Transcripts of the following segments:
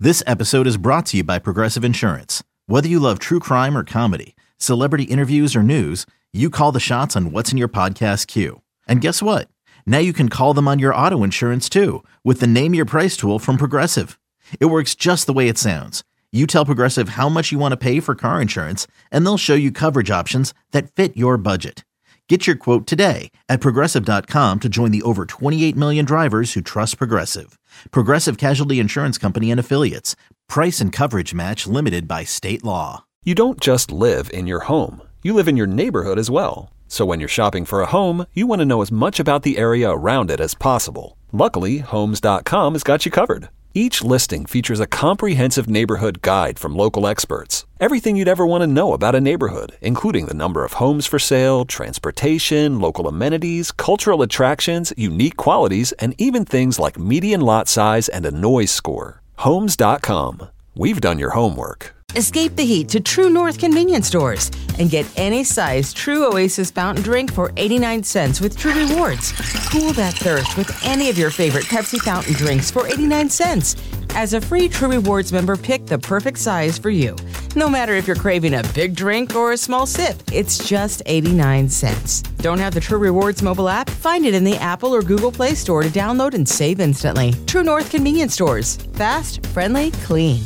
This episode is brought to you by Progressive Insurance. Whether you love true crime or comedy, celebrity interviews or news, you call the shots on what's in your podcast queue. And guess what? Now you can call them on your auto insurance too with the Name Your Price tool from Progressive. It works just the way it sounds. You tell Progressive how much you want to pay for car insurance, and they'll show you coverage options that fit your budget. Get your quote today at Progressive.com to join the over 28 million drivers who trust Progressive. Progressive Casualty Insurance Company and Affiliates. Price and coverage match limited by state law. You don't just live in your home. You live in your neighborhood as well. So when you're shopping for a home, you want to know as much about the area around it as possible. Luckily, Homes.com has got you covered. Each listing features a comprehensive neighborhood guide from local experts. Everything you'd ever want to know about a neighborhood, including the number of homes for sale, transportation, local amenities, cultural attractions, unique qualities, and even things like median lot size and a noise score. Homes.com. We've done your homework. Escape the heat to True North convenience stores and get any size True Oasis fountain drink for 89 cents with True Rewards. Cool that thirst with any of your favorite Pepsi fountain drinks for 89 cents. As a free True Rewards member, pick the perfect size for you. No matter if you're craving a big drink or a small sip, it's just 89 cents. Don't have the True Rewards mobile app? Find it in the Apple or Google Play Store to download and save instantly. True North convenience stores. Fast, friendly, clean.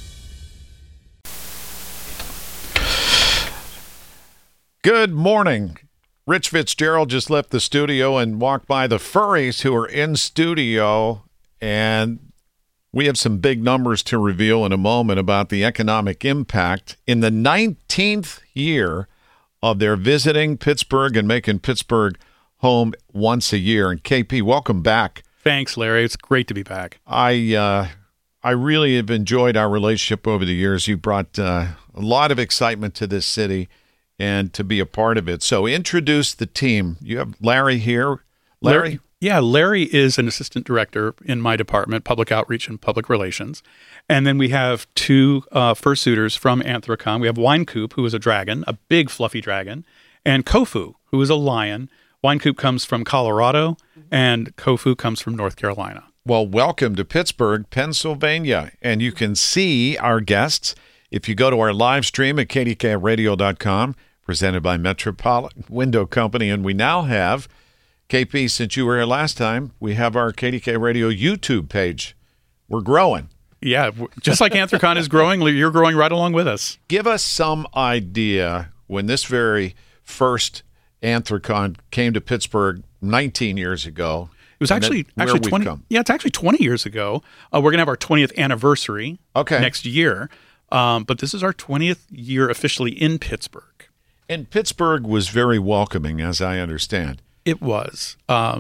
Good morning. Rich Fitzgerald just left the studio and walked by the furries who are in studio, and we have some big numbers to reveal in a moment about the economic impact in the 19th year of their visiting Pittsburgh and making Pittsburgh home once a year. And KP, welcome back. Thanks, Larry. It's great to be back. I really have enjoyed our relationship over the years. You brought a lot of excitement to this city and to be a part of it. So introduce the team. You have Larry here. Larry? Larry is an assistant director in my department, public outreach and public relations. And then we have two fursuiters from Anthrocon. We have Winecoop, who is a dragon, a big fluffy dragon, and Kofu, who is a lion. Winecoop comes from Colorado, and Kofu comes from North Carolina. Well, welcome to Pittsburgh, Pennsylvania. And you can see our guests if you go to our live stream at kdkradio.com, presented by Metropolitan Window Company. And we now have, KP, since you were here last time, we have our KDK Radio YouTube page. We're growing. Yeah, just like Anthrocon is growing, you're growing right along with us. Give us some idea when this very first Anthrocon came to Pittsburgh 19 years ago. It was actually 20. Yeah, it's actually 20 years ago. We're going to have our 20th anniversary next year. But this is our 20th year officially in Pittsburgh. And Pittsburgh was very welcoming, as I understand. It was.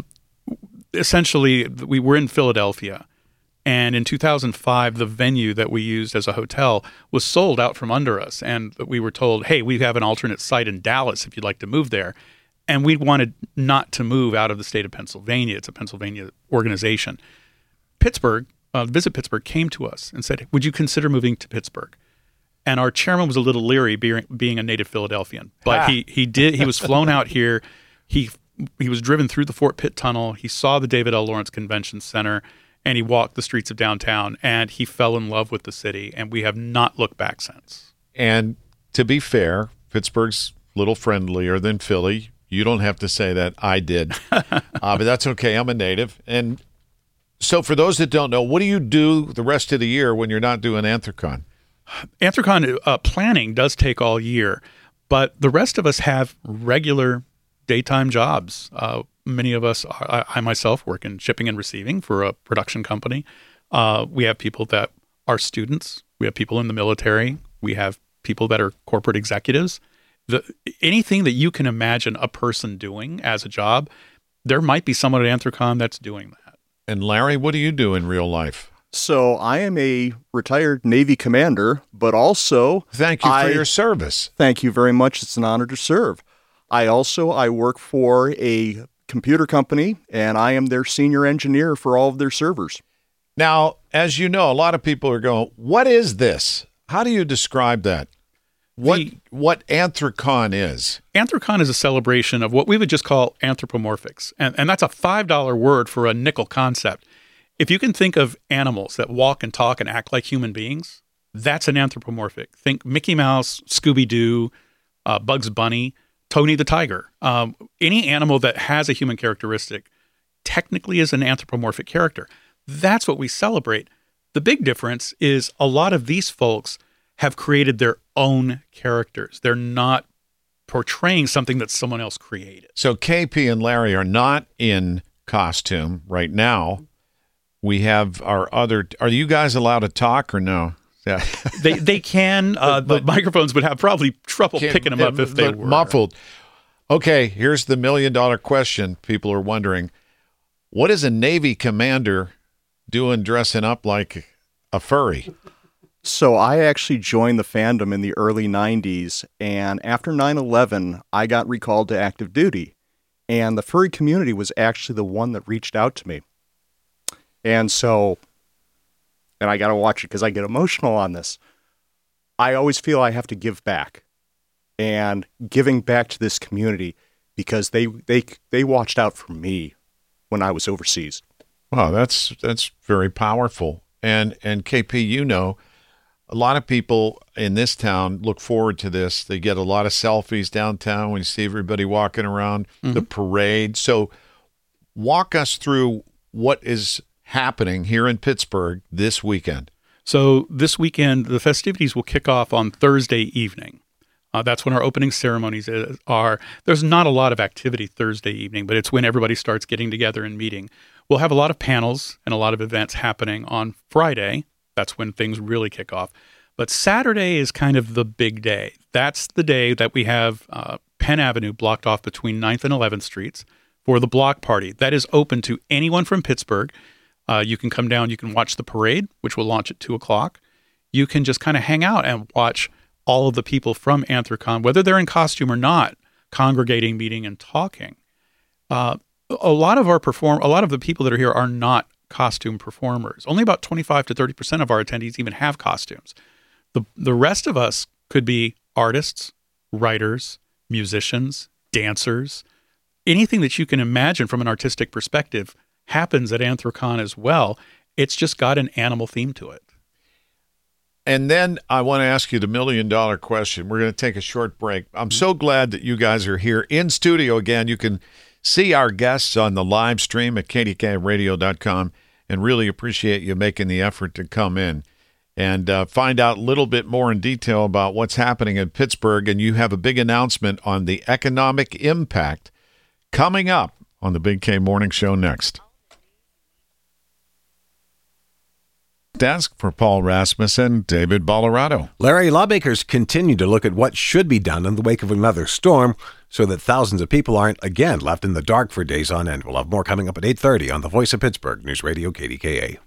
Essentially, we were in Philadelphia. And in 2005, the venue that we used as a hotel was sold out from under us. And we were told, hey, we have an alternate site in Dallas if you'd like to move there. And we wanted not to move out of the state of Pennsylvania. It's a Pennsylvania organization. Pittsburgh, Visit Pittsburgh came to us and said, would you consider moving to Pittsburgh? And our chairman was a little leery being a native Philadelphian, but he was flown out here. He was driven through the Fort Pitt Tunnel. He saw the David L. Lawrence Convention Center, and he walked the streets of downtown, and he fell in love with the city, and we have not looked back since. And to be fair, Pittsburgh's a little friendlier than Philly. You don't have to say that. I did. But that's okay. I'm a native. And so for those that don't know, what do you do the rest of the year when you're not doing Anthrocon? Anthrocon planning does take all year, but the rest of us have regular daytime jobs. Many of us, I myself, work in shipping and receiving for a production company. We have people that are students. We have people in the military. We have people that are corporate executives. Anything that you can imagine a person doing as a job, there might be someone at Anthrocon that's doing that. And Larry, what do you do in real life? So I am a retired Navy commander, but also... Thank you for your service. Thank you very much. It's an honor to serve. I work for a computer company, and I am their senior engineer for all of their servers. Now, as you know, a lot of people are going, what is this? How do you describe that? What Anthrocon is? Anthrocon is a celebration of what we would just call anthropomorphics. And that's a $5 word for a nickel concept. If you can think of animals that walk and talk and act like human beings, that's an anthropomorphic. Think Mickey Mouse, Scooby-Doo, Bugs Bunny, Tony the Tiger. Any animal that has a human characteristic technically is an anthropomorphic character. That's what we celebrate. The big difference is a lot of these folks have created their own characters. They're not portraying something that someone else created. So KP and Larry are not in costume right now. We have our other. Are you guys allowed to talk or no? Yeah. They can. The microphones would have probably trouble picking them up if they were muffled. Okay, here's the $1 million question. People are wondering, what is a Navy commander doing dressing up like a furry? So I actually joined the fandom in the early 90s, and after 9/11, I got recalled to active duty. And the furry community was actually the one that reached out to me. And so, and I got to watch it because I get emotional on this. I always feel I have to give back. And giving back to this community because they watched out for me when I was overseas. Wow, that's very powerful. And KP, you know, a lot of people in this town look forward to this. They get a lot of selfies downtown when you see everybody walking around the parade. So walk us through what is happening here in Pittsburgh this weekend. So this weekend, the festivities will kick off on Thursday evening. That's when our opening ceremonies are. There's not a lot of activity Thursday evening, but it's when everybody starts getting together and meeting. We'll have a lot of panels and a lot of events happening on Friday. That's when things really kick off. But Saturday is kind of the big day. That's the day that we have Penn Avenue blocked off between 9th and 11th Streets for the block party. That is open to anyone from Pittsburgh. You can come down, you can watch the parade, which will launch at 2 o'clock. You can just kind of hang out and watch all of the people from Anthrocon, whether they're in costume or not, congregating, meeting, and talking. A lot of the people that are here are not costume performers. Only about 25 to 30% of our attendees even have costumes. The rest of us could be artists, writers, musicians, dancers. Anything that you can imagine from an artistic perspective happens at Anthrocon as well. It's just got an animal theme to it. And then I want to ask you the $1 million question. We're going to take a short break. I'm so glad that you guys are here in studio again. You can see our guests on the live stream at kdkradio.com, and really appreciate you making the effort to come in and find out a little bit more in detail about what's happening in Pittsburgh. And you have a big announcement on the economic impact coming up on the Big K Morning Show next. Desk for Paul Rasmussen, David Ballarado. Larry, lawmakers continue to look at what should be done in the wake of another storm so that thousands of people aren't again left in the dark for days on end. We'll have more coming up at 8:30 on the Voice of Pittsburgh News Radio KDKA.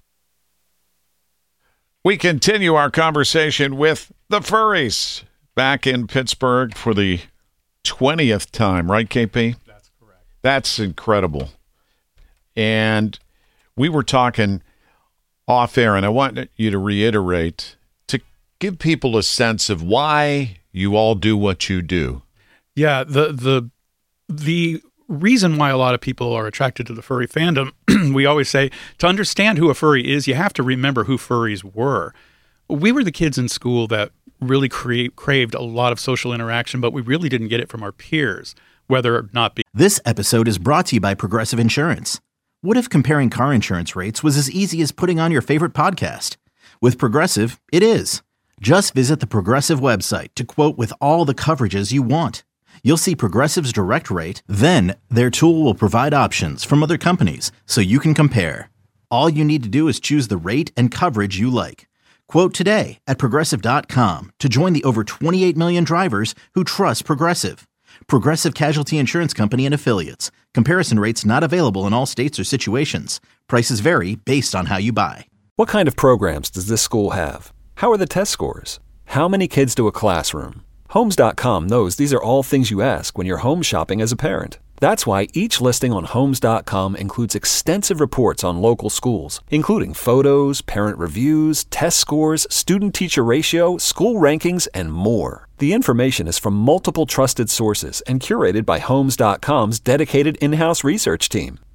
We continue our conversation with the furries back in Pittsburgh for the 20th time, right, KP? That's correct. That's incredible. And we were talking off air, and I want you to reiterate to give people a sense of why you all do what you do. Yeah, the reason why a lot of people are attracted to the furry fandom, we always say, to understand who a furry is, you have to remember who furries were. We were the kids in school that really craved a lot of social interaction, but we really didn't get it from our peers, whether or not be. This episode is brought to you by Progressive Insurance. What if comparing car insurance rates was as easy as putting on your favorite podcast? With Progressive, it is. Just visit the Progressive website to quote with all the coverages you want. You'll see Progressive's direct rate, then their tool will provide options from other companies so you can compare. All you need to do is choose the rate and coverage you like. Quote today at Progressive.com to join the over 28 million drivers who trust Progressive. Progressive Casualty Insurance Company and Affiliates. Comparison rates not available in all states or situations. Prices vary based on how you buy. What kind of programs does this school have? How are the test scores? How many kids to a classroom? Homes.com knows these are all things you ask when you're home shopping as a parent. That's why each listing on Homes.com includes extensive reports on local schools, including photos, parent reviews, test scores, student-teacher ratio, school rankings, and more. The information is from multiple trusted sources and curated by Homes.com's dedicated in-house research team.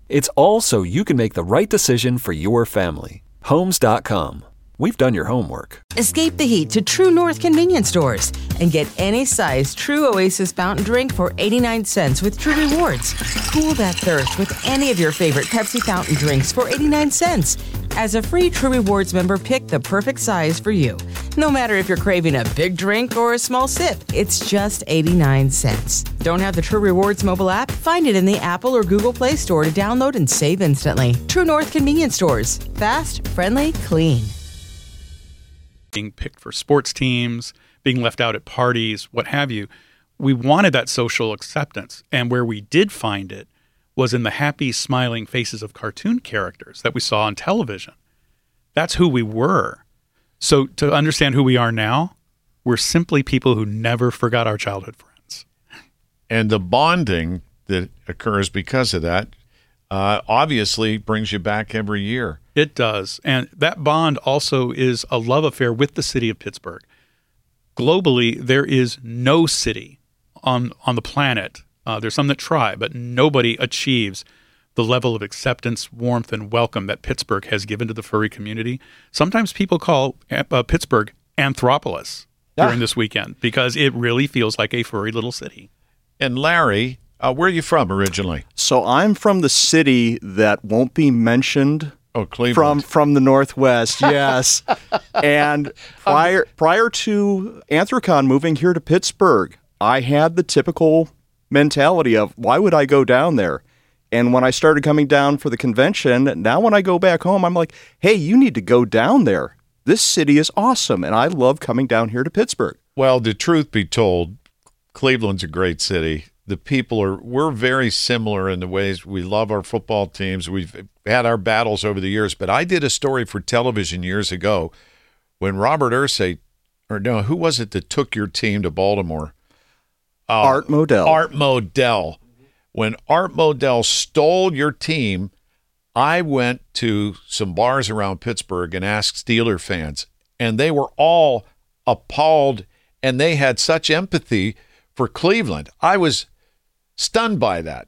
It's all so you can make the right decision for your family. Homes.com. We've done your homework. Escape the heat to True North convenience stores and get any size True Oasis fountain drink for 89 cents with True Rewards. Cool that thirst with any of your favorite Pepsi fountain drinks for 89 cents. As a free True Rewards member, pick the perfect size for you. No matter if you're craving a big drink or a small sip, it's just 89 cents. Don't have the True Rewards mobile app? Find it in the Apple or Google Play Store to download and save instantly. True North convenience stores. Fast, friendly, clean. Being picked for sports teams, being left out at parties, what have you. We wanted that social acceptance. And where we did find it was in the happy, smiling faces of cartoon characters that we saw on television. That's who we were. So to understand who we are now, we're simply people who never forgot our childhood friends. And the bonding that occurs because of that obviously brings you back every year. It does. And that bond also is a love affair with the city of Pittsburgh. Globally, there is no city on the planet. There's some that try, but nobody achieves the level of acceptance, warmth, and welcome that Pittsburgh has given to the furry community. Sometimes people call Pittsburgh Anthropolis during this weekend because it really feels like a furry little city. And Larry, where are you from originally? So I'm from the city that won't be mentioned. Oh, Cleveland. From the Northwest, yes. And prior to Anthrocon moving here to Pittsburgh, I had the typical mentality of, why would I go down there? And when I started coming down for the convention, now when I go back home, I'm like, hey, you need to go down there. This city is awesome, and I love coming down here to Pittsburgh. Well, the truth be told, Cleveland's a great city. The people we're very similar in the ways we love our football teams. We've had our battles over the years, but I did a story for television years ago when Robert Irsay, or no, who was it that took your team to Baltimore? Art Modell. Art Modell. When Art Modell stole your team, I went to some bars around Pittsburgh and asked Steeler fans, and they were all appalled, and they had such empathy for Cleveland. I was stunned by that.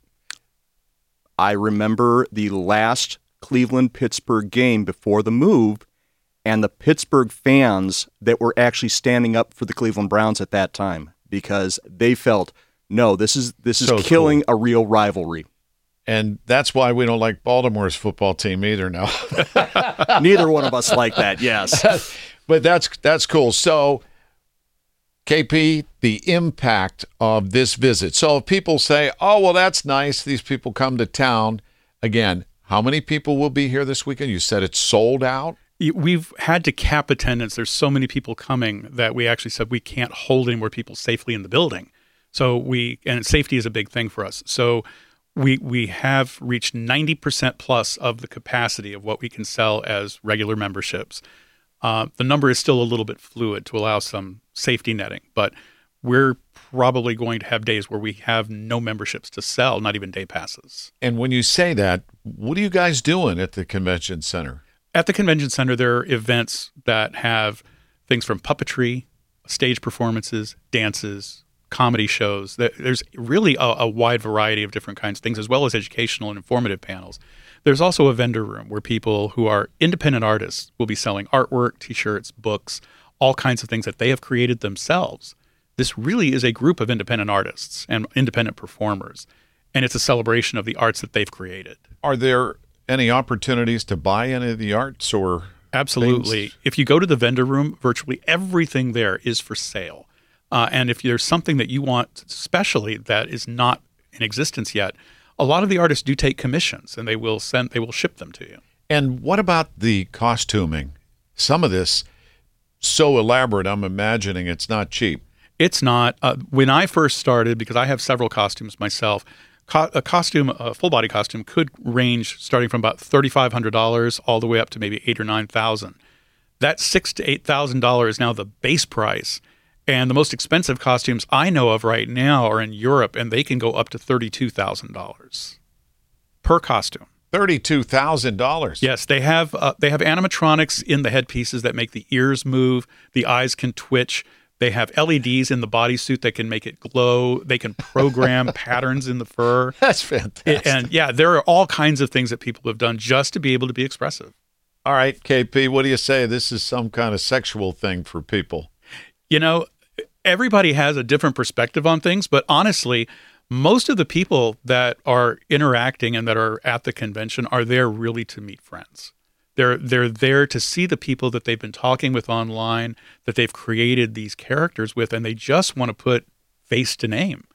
I remember the last Cleveland-Pittsburgh game before the move, and the Pittsburgh fans that were actually standing up for the Cleveland Browns at that time because they felt, no, this is so killing a real rivalry. And that's why we don't like Baltimore's football team either now. Neither one of us like that, yes. But that's cool. So, KP, the impact of this visit. So if people say, oh, well, that's nice, these people come to town. Again, how many people will be here this weekend? You said it's sold out? We've had to cap attendance. There's so many people coming that we actually said we can't hold any more people safely in the building. So and safety is a big thing for us. So we have reached 90% plus of the capacity of what we can sell as regular memberships. The number is still a little bit fluid to allow some safety netting, but we're probably going to have days where we have no memberships to sell, not even day passes. And when you say that, what are you guys doing at the convention center? At the convention center, there are events that have things from puppetry, stage performances, dances, comedy shows. There's really a wide variety of different kinds of things, as well as educational and informative panels. There's also a vendor room where people who are independent artists will be selling artwork, T-shirts, books, all kinds of things that they have created themselves. This really is a group of independent artists and independent performers, and it's a celebration of the arts that they've created. Are there any opportunities to buy any of the arts or Absolutely. things? If you go to the vendor room, virtually everything there is for sale. And if there's something that you want especially that is not in existence yet, a lot of the artists do take commissions, and they will ship them to you. And what about the costuming? Some of this so elaborate, I'm imagining it's not cheap. It's not. When I first started, because I have several costumes myself, a full-body costume could range starting from about $3,500 all the way up to maybe $8,000 or $9,000. That $6,000 to $8,000 is now the base price. And the most expensive costumes I know of right now are in Europe, and they can go up to $32,000 per costume. $32,000. Yes, they have animatronics in the headpieces that make the ears move, the eyes can twitch. They have LEDs in the bodysuit that can make it glow. They can program patterns in the fur. That's fantastic. And yeah, there are all kinds of things that people have done just to be able to be expressive. All right, KP, what do you say? This is some kind of sexual thing for people. You know, everybody has a different perspective on things, but honestly, most of the people that are interacting and that are at the convention are there really to meet friends. They're there to see the people that they've been talking with online, that they've created these characters with, and they just want to put face to name.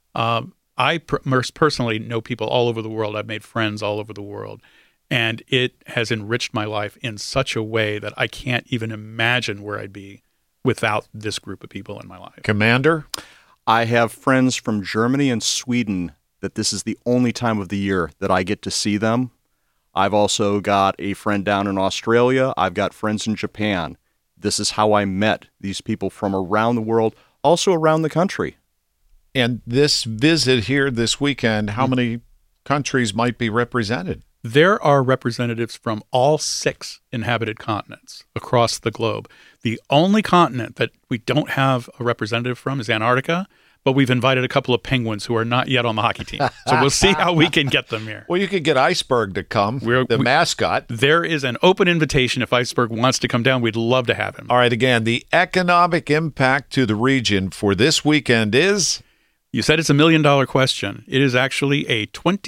I personally know people all over the world. I've made friends all over the world, and it has enriched my life in such a way that I can't even imagine where I'd be without this group of people in my life. Commander? I have friends from Germany and Sweden that this is the only time of the year that I get to see them. I've also got a friend down in Australia. I've got friends in Japan. This is how I met these people from around the world, also around the country. And this visit here this weekend, how many countries might be represented? There are representatives from all 6 inhabited continents across the globe. The only continent that we don't have a representative from is Antarctica, but we've invited a couple of penguins who are not yet on the hockey team. So we'll see how we can get them here. Well, you could get Iceberg to come, the mascot. There is an open invitation. If Iceberg wants to come down, we'd love to have him. All right, again, the economic impact to the region for this weekend is? You said it's $1 million question. It is actually a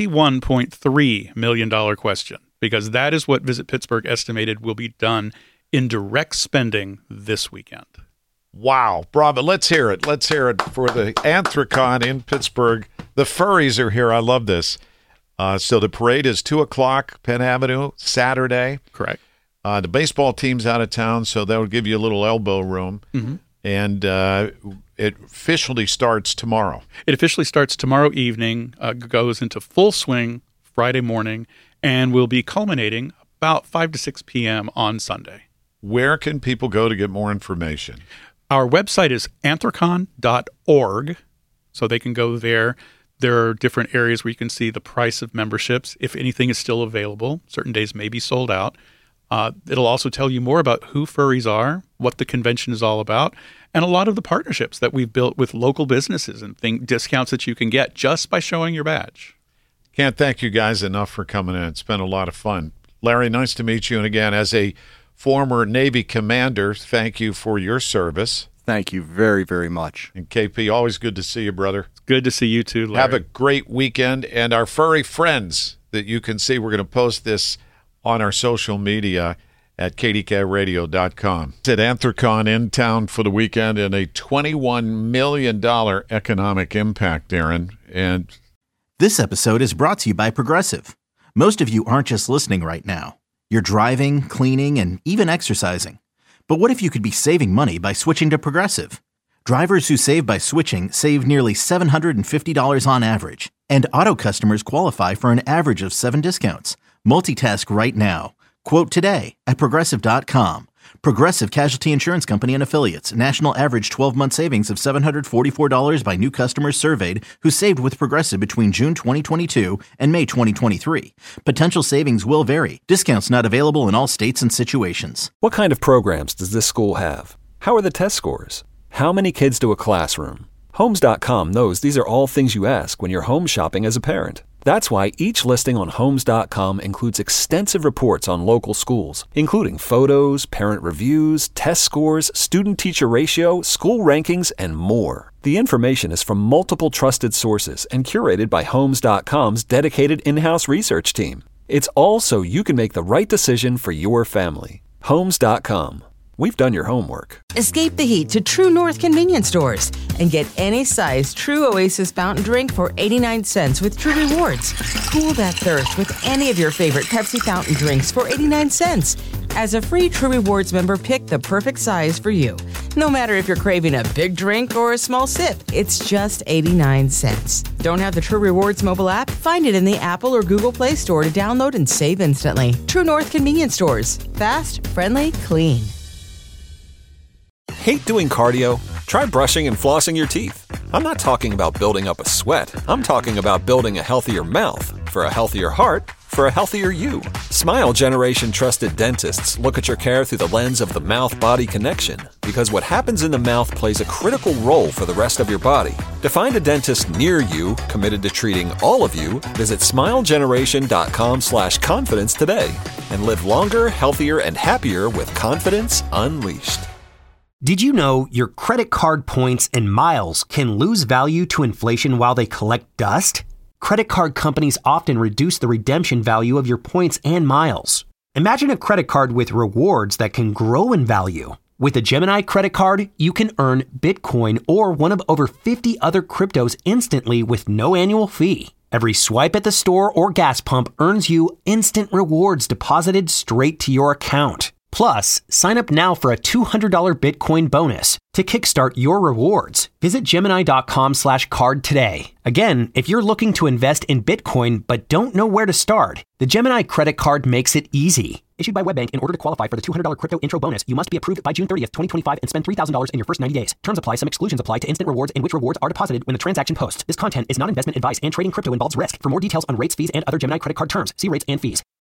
$21.3 million question, because that is what Visit Pittsburgh estimated will be done in direct spending this weekend. Wow. Bravo. Let's hear it. Let's hear it for the Anthrocon in Pittsburgh. The furries are here. I love this. So the parade is 2 o'clock, Penn Avenue, Saturday. Correct. The baseball team's out of town, so that will give you a little elbow room. Mm-hmm. And it officially starts tomorrow. It officially starts tomorrow evening, goes into full swing Friday morning, and will be culminating about 5 to 6 p.m. on Sunday. Where can people go to get more information? Our website is anthrocon.org, so they can go there. There are different areas where you can see the price of memberships, if anything is still available. Certain days may be sold out. It'll also tell you more about who furries are, what the convention is all about, and a lot of the partnerships that we've built with local businesses and discounts that you can get just by showing your badge. Can't thank you guys enough for coming in. It's been a lot of fun. Larry, nice to meet you. And again, as a former Navy commander, thank you for your service. Thank you very, very much. And KP, always good to see you, brother. It's good to see you too, Larry. Have a great weekend. And our furry friends that you can see, we're going to post this on our social media at kdkradio.com. It's at Anthrocon in town for the weekend and a $21 million economic impact, Aaron. And This episode is brought to you by Progressive. Most of you aren't just listening right now. You're driving, cleaning, and even exercising. But what if you could be saving money by switching to Progressive? Drivers who save by switching save nearly $750 on average, and auto customers qualify for an average of 7 discounts. Multitask right now. Quote today at Progressive.com. Progressive Casualty Insurance Company and Affiliates. National average 12-month savings of $744 by new customers surveyed who saved with Progressive between June 2022 and May 2023. Potential savings will vary. Discounts not available in all states and situations. What kind of programs does this school have? How are the test scores? How many kids do a classroom? Homes.com knows these are all things you ask when you're home shopping as a parent. That's why each listing on Homes.com includes extensive reports on local schools, including photos, parent reviews, test scores, student-teacher ratio, school rankings, and more. The information is from multiple trusted sources and curated by Homes.com's dedicated in-house research team. It's all so you can make the right decision for your family. Homes.com. We've done your homework. Escape the heat to True North convenience stores and get any size True Oasis fountain drink for 89 cents with True Rewards. Cool that thirst with any of your favorite Pepsi fountain drinks for 89 cents. As a free True Rewards member, pick the perfect size for you. No matter if you're craving a big drink or a small sip, it's just 89 cents. Don't have the True Rewards mobile app? Find it in the Apple or Google Play Store to download and save instantly. True North convenience stores. Fast, friendly, clean. Hate doing cardio? Try brushing and flossing your teeth. I'm not talking about building up a sweat. I'm talking about building a healthier mouth for a healthier heart for a healthier you. Smile Generation trusted dentists look at your care through the lens of the mouth-body connection. because what happens in the mouth plays a critical role for the rest of your body. To find a dentist near you committed to treating all of you, visit smilegeneration.com/confidence today and live longer, healthier, and happier with confidence unleashed. Did you know your credit card points and miles can lose value to inflation while they collect dust? Credit card companies often reduce the redemption value of your points and miles. Imagine a credit card with rewards that can grow in value. With a Gemini credit card, you can earn Bitcoin or one of over 50 other cryptos instantly with no annual fee. Every swipe at the store or gas pump earns you instant rewards deposited straight to your account. Plus, sign up now for a $200 Bitcoin bonus. To kickstart your rewards, visit Gemini.com/card today. Again, if you're looking to invest in Bitcoin but don't know where to start, the Gemini credit card makes it easy. Issued by WebBank, in order to qualify for the $200 crypto intro bonus, you must be approved by June 30th, 2025 and spend $3,000 in your first 90 days. Terms apply. Some exclusions apply to instant rewards in which rewards are deposited when the transaction posts. This content is not investment advice and trading crypto involves risk. For more details on rates, fees, and other Gemini credit card terms, see rates and fees.